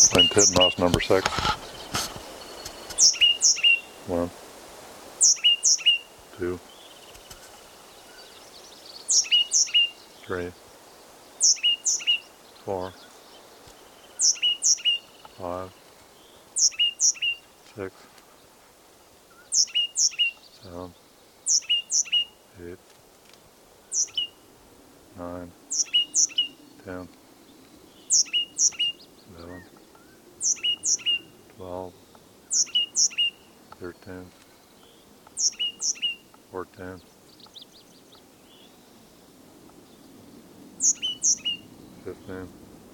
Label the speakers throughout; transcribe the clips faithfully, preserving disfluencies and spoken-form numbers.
Speaker 1: Playing Titmouse number six. One, two, three, four, five, six, seven, eight, nine, ten, eleven, twelve, thirteen, fourteen, fifteen,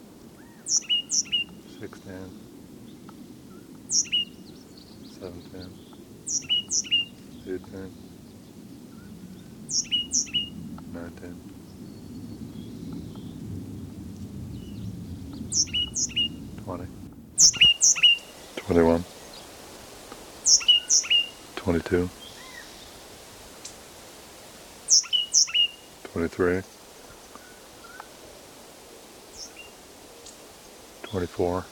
Speaker 1: sixteen, seventeen, eighteen, nineteen, twenty, twenty-one, twenty-two, twenty-three, twenty-four,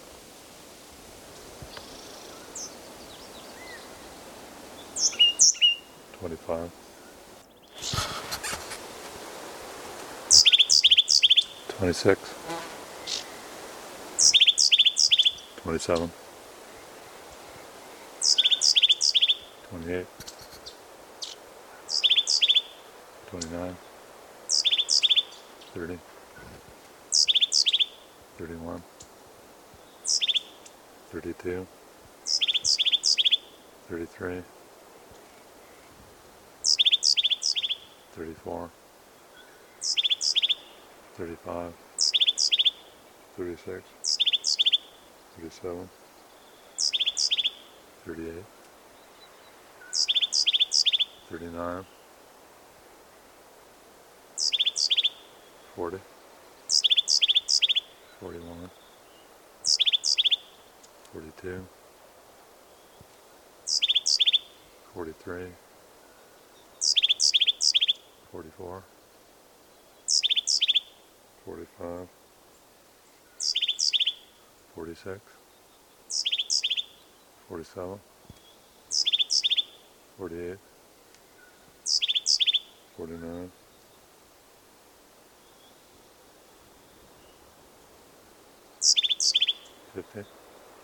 Speaker 1: twenty-five, twenty-six, twenty-seven, twenty-eight, twenty-nine, thirty, thirty-one, thirty-two, thirty-three, thirty-four, thirty-five, thirty-six, thirty-seven, thirty-eight, thirty-nine, forty, forty-one, forty-two, forty-three, forty-four, forty-five, forty-six, forty-seven, forty-eight, forty-nine, fifty,